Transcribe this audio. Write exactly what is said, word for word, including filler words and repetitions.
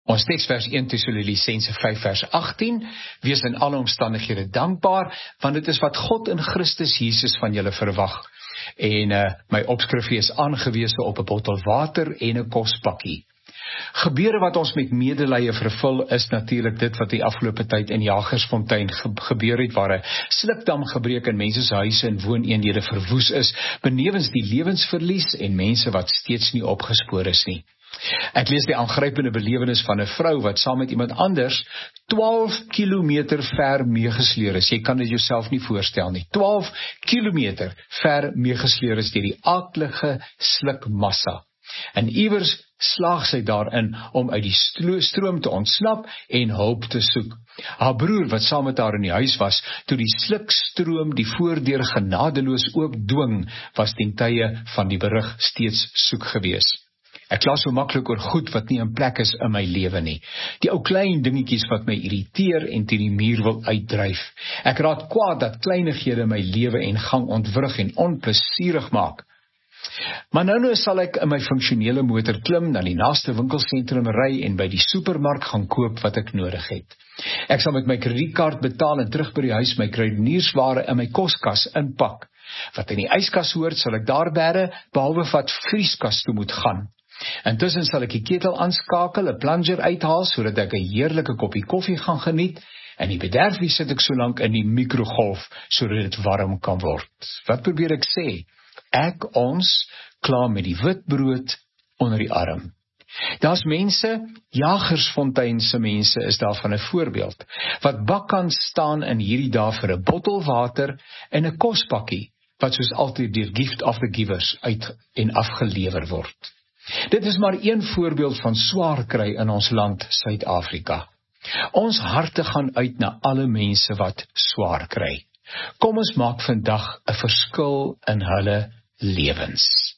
Ons teksvers een Tessalonisense vyf vers agttien, wees in alle omstandighede dankbaar, want dit is wat God in Christus Jesus van julle verwag. En uh, my opskrifie is aangewese op 'n bottel water en 'n kospakkie. Gebeure wat ons met medelee vervul is natuurlik dit wat die afgelope tyd in Jagersfontein ge gebeur het, waar 'n slukdam gebreek en mense se huise en wooneenhede verwoes is, benewens die lewensverlies en mense wat steeds nie opgespoor is nie. Ek lees die aangrypende belewenis van 'n vrou wat saam met iemand anders twaalf kilometer ver meegesleer is. Jy kan dit jouself nie voorstel nie. twaalf kilometer ver meegesleer is deur die aaklige slukmassa. En iewers slaag sy daarin om uit die stroom te ontsnap en hulp te soek. Haar broer wat saam met haar in die huis was, toe die slukstroom die voordeur genadeloos oopdwing, was ten tye van die berig steeds soek gewees. Ek kla so maklik oor goed wat nie in plek is in my lewe nie. Die ou klein dingetjies wat my irriteer en teen die muur wil uitdryf. Ek raad kwaad dat kleinighede my lewe en gang ontwrig en onplesierig maak. Maar nou nou sal ek in my funksionele motor klim, na die naaste winkelsentrum ry en by die supermark gaan koop wat ek nodig het. Ek sal met my kredietkaart betaal en terug by die huis my kruideniersware in my koskas inpak. Wat in die yskas hoort, sal ek daar bære, behalwe wat vrieskas toe moet gaan. Intussen sal ek die ketel aanskakel, 'n plunger uithaal, sodat ek 'n heerlike koppie koffie gaan geniet, en die bederfie sit ek so lank in die mikrogolf, sodat dit warm kan word. Wat probeer ek sê? Ek, ons, klaar met die wit brood onder die arm. Daar's mense, Jagersfonteinse mense is daarvan 'n voorbeeld, wat bakkant staan in hierdie dae vir 'n bottel water en 'n kospakkie, wat soos altyd deur Gift of the Givers uit en afgelewer word. Dit is maar een voorbeeld van swaar kry in ons land, Suid-Afrika. Ons harte gaan uit na alle mense wat swaar kry. Kom ons maak vandag 'n verskil in hulle lewens.